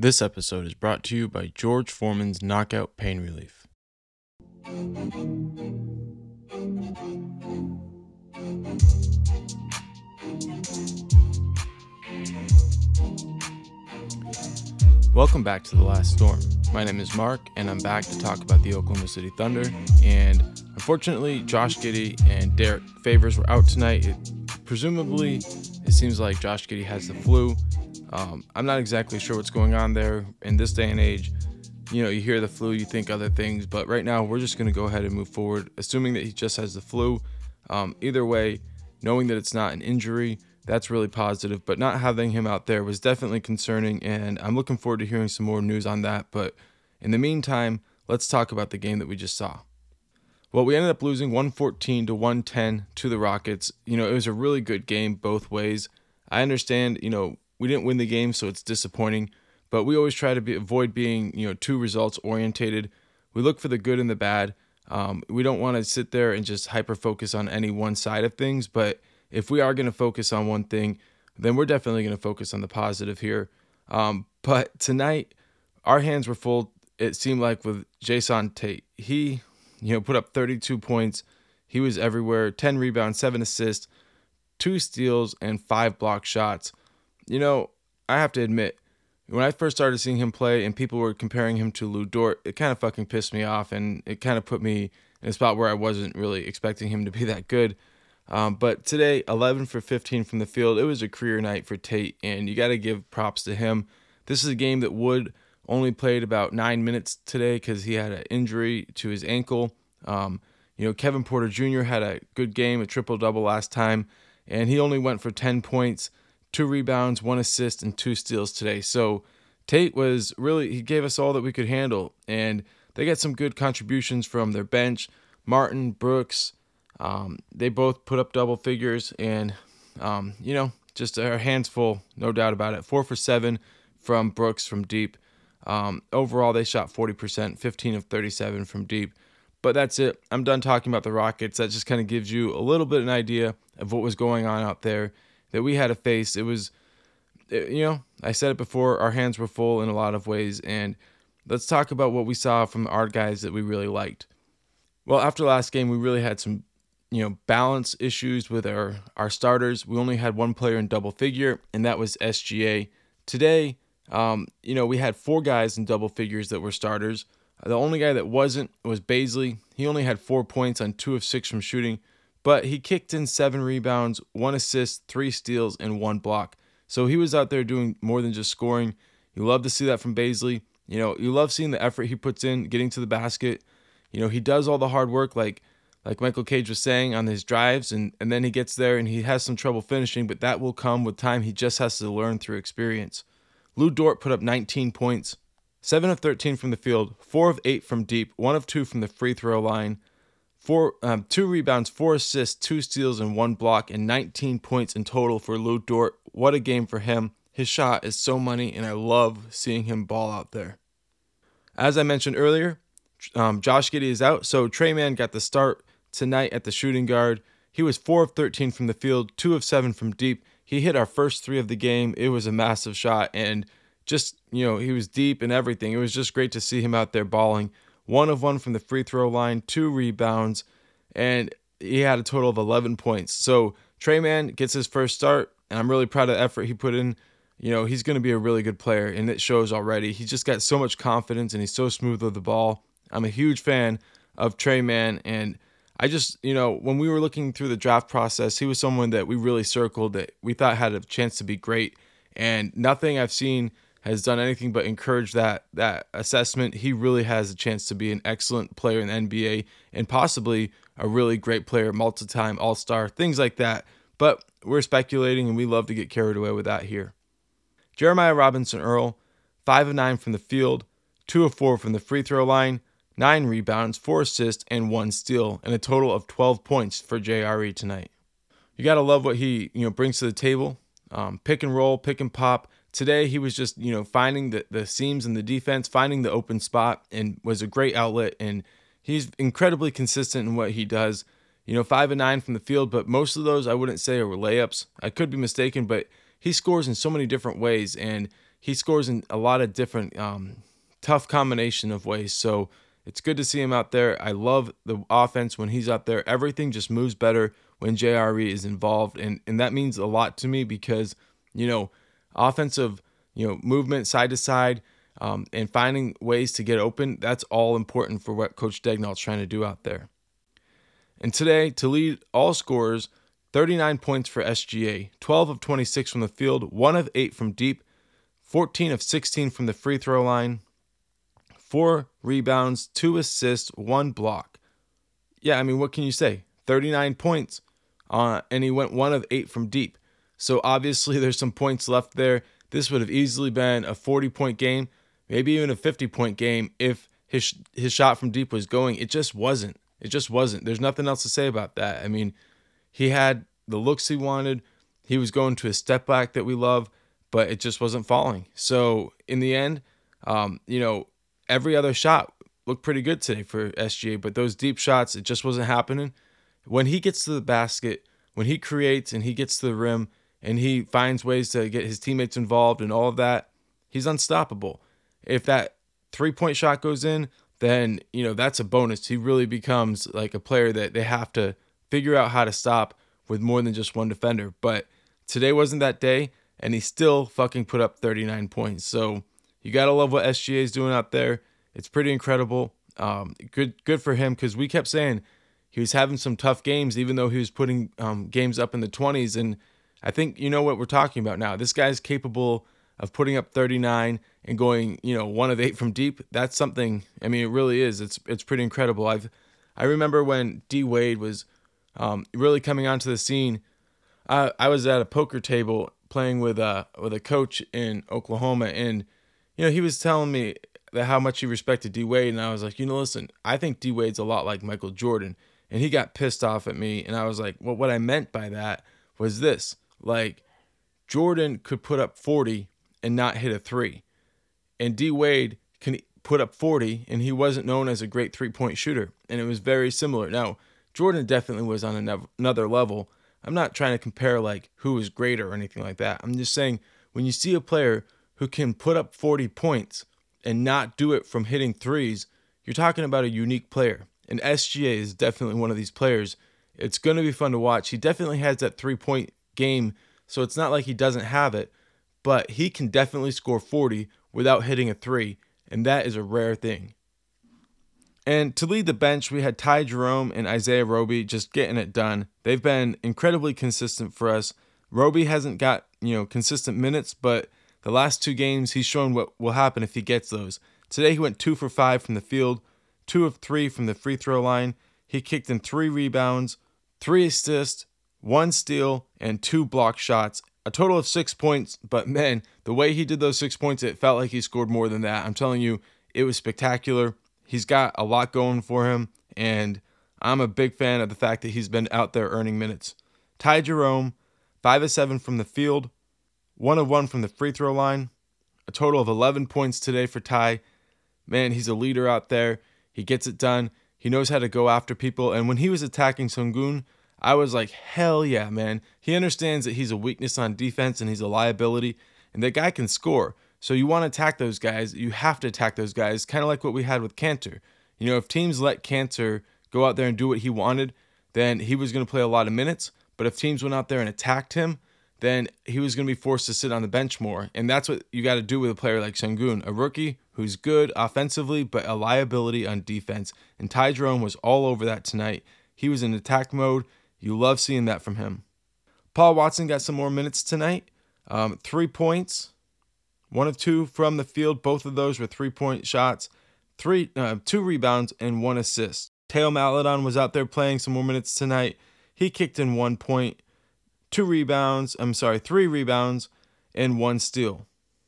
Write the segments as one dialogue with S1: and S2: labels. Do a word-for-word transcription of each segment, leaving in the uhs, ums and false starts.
S1: This episode is brought to you by George Foreman's Knockout Pain Relief. Welcome back to The Last Storm. My name is Mark, and I'm back to talk about the Oklahoma City Thunder. And unfortunately, Josh Giddey and Derek Favors were out tonight. It, presumably, it seems like Josh Giddey has the flu. Um, I'm not exactly sure what's going on there in this day and age. You know, you hear the flu, you think other things, but right now we're just going to go ahead and move forward, assuming that he just has the flu. Um, either way, knowing that it's not an injury, that's really positive, but not having him out there was definitely concerning, and I'm looking forward to hearing some more news on that. But in the meantime, let's talk about the game that we just saw. Well, we ended up losing one fourteen to one ten to the Rockets. You know, it was a really good game both ways. I understand, you know, we didn't win the game, so it's disappointing, but we always try to be, avoid being, you know, too results orientated. We look for the good and the bad. Um, we don't want to sit there and just hyper focus on any one side of things, but if we are going to focus on one thing, then we're definitely going to focus on the positive here. Um, but tonight, our hands were full, it seemed like, with Jae'Sean Tate. He, you know, put up thirty-two points. He was everywhere, ten rebounds, seven assists, two steals, and five block shots. You know, I have to admit, when I first started seeing him play and people were comparing him to Lu Dort, it kind of fucking pissed me off, and it kind of put me in a spot where I wasn't really expecting him to be that good. Um, but today, eleven for fifteen from the field. It was a career night for Tate, and you got to give props to him. This is a game that Wood only played about nine minutes today because he had an injury to his ankle. Um, you know, Kevin Porter Junior had a good game, a triple-double last time, and he only went for ten points, two rebounds, one assist, and two steals today. So Tate was really, he gave us all that we could handle, and they got some good contributions from their bench. Martin, Brooks, Um, they both put up double figures, and, um, you know, just our hands full, no doubt about it. Four for seven from Brooks from deep. Um, overall, they shot forty percent, fifteen of thirty-seven from deep. But that's it. I'm done talking about the Rockets. That just kind of gives you a little bit of an idea of what was going on out there that we had to face. It was, it, you know, I said it before, our hands were full in a lot of ways. And let's talk about what we saw from our guys that we really liked. Well, after last game, we really had some you know, balance issues with our, our starters. We only had one player in double figure, and that was S G A. Today, um, you know, we had four guys in double figures that were starters. The only guy that wasn't was Bazley. He only had four points on two of six from shooting, but he kicked in seven rebounds, one assist, three steals, and one block. So he was out there doing more than just scoring. You love to see that from Bazley. You know, you love seeing the effort he puts in, getting to the basket. You know, he does all the hard work, like Like Michael Cage was saying, on his drives, and, and then he gets there and he has some trouble finishing, but that will come with time. He just has to learn through experience. Lu Dort put up nineteen points, seven of thirteen from the field, four of eight from deep, one of two from the free throw line, four, um, two rebounds, four assists, two steals, and one block, and nineteen points in total for Lu Dort. What a game for him. His shot is so money, and I love seeing him ball out there. As I mentioned earlier, um, Josh Giddey is out, so Tre Mann got the start tonight at the shooting guard. He was four of thirteen from the field, two of seven from deep. He hit our first three of the game. It was a massive shot, and just, you know, he was deep and everything. It was just great to see him out there balling. One of one from the free throw line, two rebounds, and he had a total of eleven points. So Tre Mann gets his first start, and I'm really proud of the effort he put in. You know, he's going to be a really good player, and it shows already. He's just got so much confidence, and he's so smooth with the ball. I'm a huge fan of Tre Mann, and I just, you know, when we were looking through the draft process, he was someone that we really circled that we thought had a chance to be great. And nothing I've seen has done anything but encourage that that assessment. He really has a chance to be an excellent player in the N B A and possibly a really great player, multi-time all-star, things like that. But we're speculating, and we love to get carried away with that here. Jeremiah Robinson Earl, five of nine from the field, two of four from the free throw line, nine rebounds, four assists, and one steal, and a total of twelve points for J R E tonight. You got to love what he, you know, brings to the table. Um, pick and roll, pick and pop. Today, he was just, you know, finding the, the seams in the defense, finding the open spot, and was a great outlet, and he's incredibly consistent in what he does. You know, five and nine from the field, but most of those I wouldn't say were layups. I could be mistaken, but he scores in so many different ways, and he scores in a lot of different um, tough combination of ways. So it's good to see him out there. I love the offense when he's out there. Everything just moves better when J R E is involved, and and that means a lot to me because, you know, offensive, you know, movement side to side, um, and finding ways to get open, that's all important for what Coach Daigneault's trying to do out there. And today, to lead all scorers, thirty-nine points for S G A, twelve of twenty-six from the field, one of eight from deep, fourteen of sixteen from the free throw line, four rebounds, two assists, one block. Yeah, I mean, what can you say? thirty-nine points, uh, and he went one of eight from deep. So obviously there's some points left there. This would have easily been a forty-point game, maybe even a fifty-point game if his his shot from deep was going. It just wasn't. It just wasn't. There's nothing else to say about that. I mean, he had the looks he wanted. He was going to a step back that we love, but it just wasn't falling. So in the end, um, you know, every other shot looked pretty good today for S G A, but those deep shots, it just wasn't happening. When he gets to the basket, when he creates and he gets to the rim and he finds ways to get his teammates involved and all of that, he's unstoppable. If that three-point shot goes in, then, you know, that's a bonus. He really becomes like a player that they have to figure out how to stop with more than just one defender. But today wasn't that day, and he still fucking put up thirty-nine points. So you got to love what S G A is doing out there. It's pretty incredible. Um, good good for him, because we kept saying he was having some tough games, even though he was putting um, games up in the twenties. And I think you know what we're talking about now. This guy's capable of putting up thirty-nine and going, you know, one of eight from deep. That's something, I mean, it really is. It's it's pretty incredible. I've I remember when D Wade was um, really coming onto the scene. I, I was at a poker table playing with a, with a coach in Oklahoma, and, you know, he was telling me that how much he respected D Wade, and I was like, you know, listen, I think D Wade's a lot like Michael Jordan. And he got pissed off at me, and I was like, well, what I meant by that was this. Like, Jordan could put up forty and not hit a three. And D Wade can put up forty, and he wasn't known as a great three-point shooter. And it was very similar. Now, Jordan definitely was on another level. I'm not trying to compare, like, who is greater or anything like that. I'm just saying, when you see a player who can put up forty points and not do it from hitting threes, you're talking about a unique player. And S G A is definitely one of these players. It's going to be fun to watch. He definitely has that three-point game, so it's not like he doesn't have it, but he can definitely score forty without hitting a three, and that is a rare thing. And to lead the bench, we had Ty Jerome and Isaiah Roby just getting it done. They've been incredibly consistent for us. Roby hasn't got, you know, consistent minutes, but the last two games he's shown what will happen if he gets those. Today he went two for five from the field, two of three from the free throw line. He kicked in three rebounds, three assists, one steal, and two block shots. A total of six points, but man, the way he did those six points, it felt like he scored more than that. I'm telling you, it was spectacular. He's got a lot going for him, and I'm a big fan of the fact that he's been out there earning minutes. Ty Jerome, five of seven from the field, one of one from the free throw line. A total of eleven points today for Ty. Man, he's a leader out there. He gets it done. He knows how to go after people, and when he was attacking Sengun, I was like, hell yeah, man. He understands that he's a weakness on defense and he's a liability, and that guy can score. So you want to attack those guys. You have to attack those guys, kind of like what we had with Cantor. You know, if teams let Cantor go out there and do what he wanted, then he was going to play a lot of minutes. But if teams went out there and attacked him, then he was going to be forced to sit on the bench more. And that's what you got to do with a player like Sengun, a rookie who's good offensively, but a liability on defense. And Ty Jerome was all over that tonight. He was in attack mode. You love seeing that from him. Paul Watson got some more minutes tonight. Um, three points, one of two from the field. Both of those were three-point shots. Three, uh, two rebounds and one assist. Teo Maledon was out there playing some more minutes tonight. He kicked in one point, two rebounds. I'm sorry, three rebounds and one steal.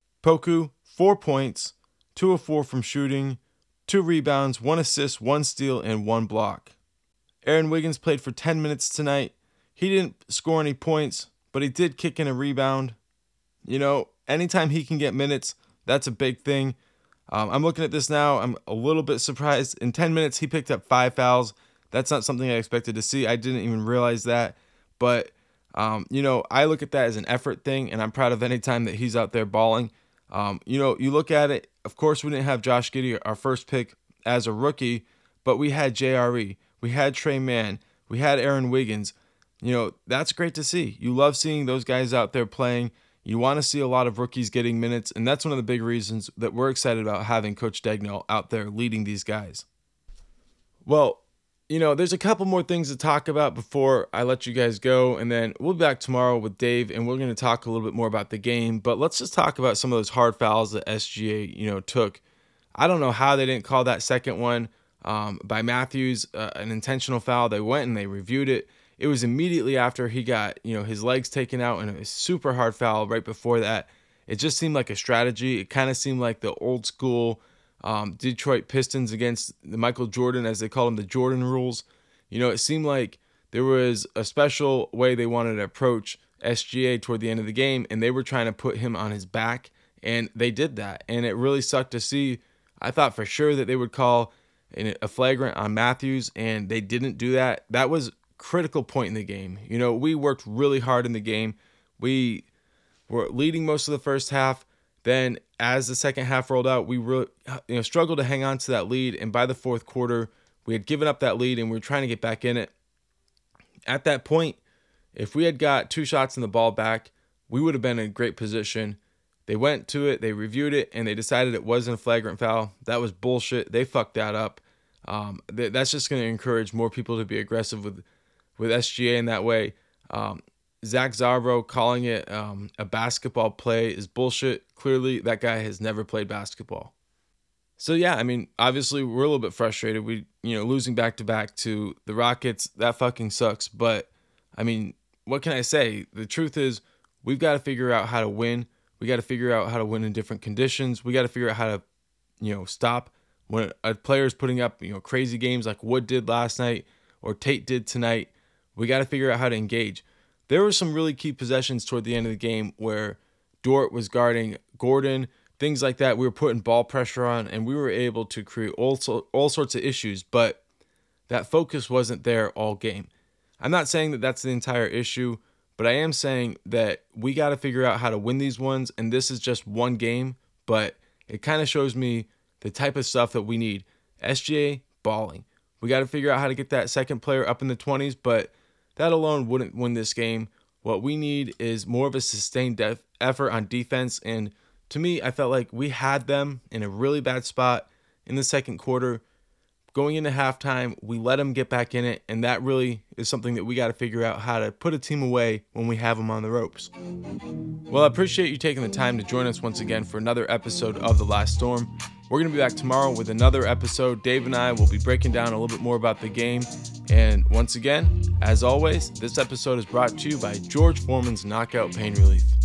S1: Poku, four points, two of four from shooting, two rebounds, one assist, one steal, and one block. Aaron Wiggins played for ten minutes tonight. He didn't score any points, but he did kick in a rebound. You know, anytime he can get minutes, that's a big thing. Um, I'm looking at this now. I'm a little bit surprised. In ten minutes, he picked up five fouls. That's not something I expected to see. I didn't even realize that. But, um, you know, I look at that as an effort thing, and I'm proud of any time that he's out there balling. Um, you know, you look at it, of course, we didn't have Josh Giddey, our first pick, as a rookie, but we had J R E, we had Trey Mann, we had Aaron Wiggins. You know, that's great to see. You love seeing those guys out there playing. You want to see a lot of rookies getting minutes, and that's one of the big reasons that we're excited about having Coach Daigneault out there leading these guys. Well, you know, there's a couple more things to talk about before I let you guys go, and then we'll be back tomorrow with Dave, and we're going to talk a little bit more about the game. But let's just talk about some of those hard fouls that S G A, you know, took. I don't know how they didn't call that second one um, by Matthews uh, an intentional foul. They went and they reviewed it. It was immediately after he got, you know, his legs taken out, and a super hard foul right before that. It just seemed like a strategy. It kind of seemed like the old school Um, Detroit Pistons against the Michael Jordan, as they call him, the Jordan rules. You know, it seemed like there was a special way they wanted to approach S G A toward the end of the game, and they were trying to put him on his back, and they did that, and it really sucked to see. I thought for sure that they would call a flagrant on Matthews, and they didn't do that. That was a critical point in the game. You know, we worked really hard in the game. We were leading most of the first half. Then as the second half rolled out, we really, you know, struggled to hang on to that lead. And by the fourth quarter, we had given up that lead and we were trying to get back in it. At that point, if we had got two shots in the ball back, we would have been in a great position. They went to it, they reviewed it, and they decided it wasn't a flagrant foul. That was bullshit. They fucked that up. Um, th- that's just going to encourage more people to be aggressive with, with S G A in that way. Um, Zach Zarbro calling it um, a basketball play is bullshit. Clearly, that guy has never played basketball. So yeah, I mean, obviously we're a little bit frustrated. We, you know, losing back to back to the Rockets, that fucking sucks. But I mean, what can I say? The truth is, we've got to figure out how to win. We got to figure out how to win in different conditions. We got to figure out how to, you know, stop when a player is putting up, you know, crazy games like Wood did last night or Tate did tonight. We got to figure out how to engage. There were some really key possessions toward the end of the game where Dort was guarding Gordon, things like that. We were putting ball pressure on, and we were able to create all, so, all sorts of issues, but that focus wasn't there all game. I'm not saying that that's the entire issue, but I am saying that we got to figure out how to win these ones, and this is just one game, but it kind of shows me the type of stuff that we need. S G A, balling. We got to figure out how to get that second player up in the twenties, but that alone wouldn't win this game. What we need is more of a sustained def- effort on defense. And to me, I felt like we had them in a really bad spot in the second quarter. Going into halftime, we let them get back in it. And that really is something that we got to figure out how to put a team away when we have them on the ropes. Well, I appreciate you taking the time to join us once again for another episode of The Last Storm. We're going to be back tomorrow with another episode. Dave and I will be breaking down a little bit more about the game. And once again, as always, this episode is brought to you by George Foreman's Knockout Pain Relief.